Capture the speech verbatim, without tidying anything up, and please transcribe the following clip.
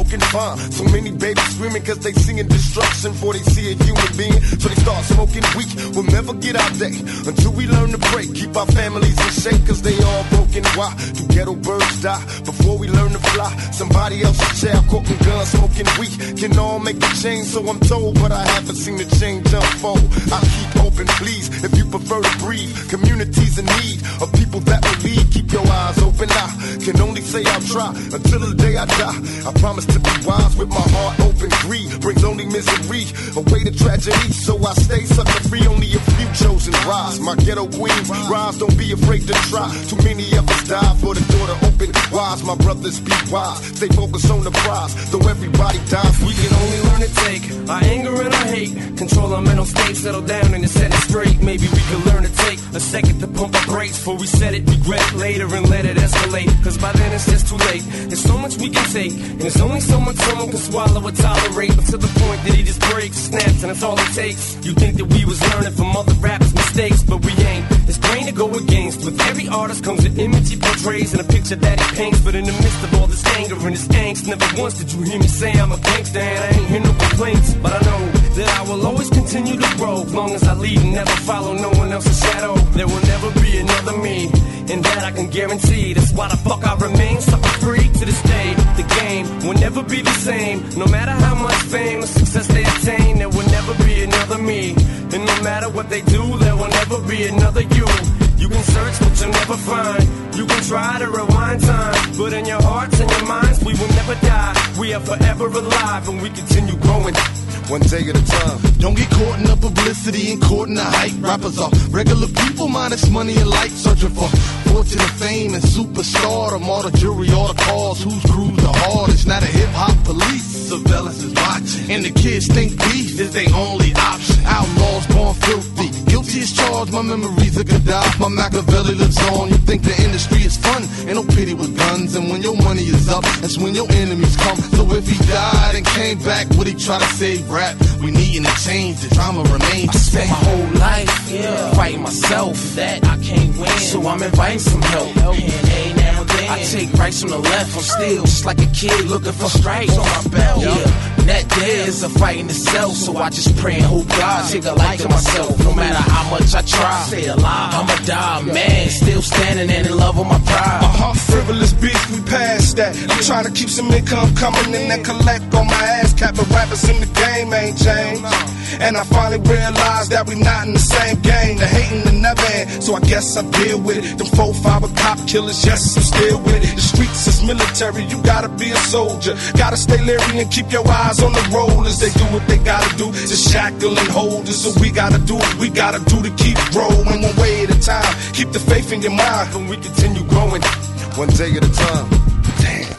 smoking fine. So many babies screaming cause they singing destruction before they see a human being. So they start smoking weak. We'll never get our day until we learn to pray. Keep our families in shape cause they all broken. Why do ghetto birds die before we learn to fly? Somebody else's child cooking guns, smoking weak can all make a change. So I'm told, but I haven't seen the change unfold. I'll keep open, please, if you prefer to breathe. Communities in need of people that will lead. Keep your eyes open. I can only say I'll try until the day I die. I promise to be wise with my heart open. Greed brings only misery, away to tragedy. So I stay sucker free. Only a few chosen rise. My ghetto queen rise. Don't be afraid to try. Too many of us die for the door to open. Wise, my brothers, be wise. Stay focused on the prize. Though everybody dies, we can only learn to take our anger and our hate. Control our mental state. Settle down and set it straight. Maybe we can learn to take a second to pump our brakes before we set it. Regret it later and let it escalate. Cause by then it's just too late. There's so much we can take, and there's only so much someone can swallow or tolerate. But to the point that he just breaks, snaps, and that's all it takes. You think that we was learning from other rappers' mistakes, but we ain't. It's plain to go against. With every artist comes an image he portrays and a picture that he paints. But in the midst of all this anger and this angst, never once did you hear me say I'm a gangster. And I ain't hear no complaints, but I know that I will always continue to grow. As long as I lead and never follow no one else's shadow, there will never be another me, and that I can guarantee. That's why the fuck I remain sucker free to this day. The game will never be the same. No matter how much fame or success they attain, there will never be another me. And no matter what they do, there will never be another you. You can search but you'll never find. You can try to rewind time, but in your hearts and your minds we will never die. We are forever alive and we continue growing, one day at a time. Don't get caught in the publicity and caught in the hype. Rappers are regular people minus money and light, searching for fortune and fame and superstardom. All the jury, all the cars, whose crews the hardest. Not a hip-hop police, surveillance is watching, and the kids think beef is their only option. Outlaws born filthy, guilty as charged. My memories are Gaddafi, my Machiavelli lives on. You think the industry is fun, ain't no pity with guns. And when your money is up, that's when your enemies come. So if he died and came back, would he try to save rap? We needin' to change, the drama remains the same. I spent my whole life yeah. fighting myself, that I can't win, so I'm inviting some help. And hey, now then, I take rights from the left. I'm still just like a kid looking for stripes on my belt. Yeah, that there is a fight in itself, so I just pray and hope God take a light to myself. No matter how much I try, stay alive, I'ma die, man. Still standing and in love with my pride. Uh-huh, frivolous beef, we past that. I'm trying to keep some income coming in and collect on my ass cap. But rappers in the game ain't changed, and I finally realized that we not in the same game. The hating the never end, so I guess I deal with it. Them four fiber cop killers, yes, I'm still with it. The streets is military, you gotta be a soldier. Gotta stay leery and keep your eyes on the road as they do what they gotta do to shackle and hold us. So we gotta do what we gotta do to keep growing, one way at a time. Keep the faith in your mind, and we continue growing, one day at a time. Damn.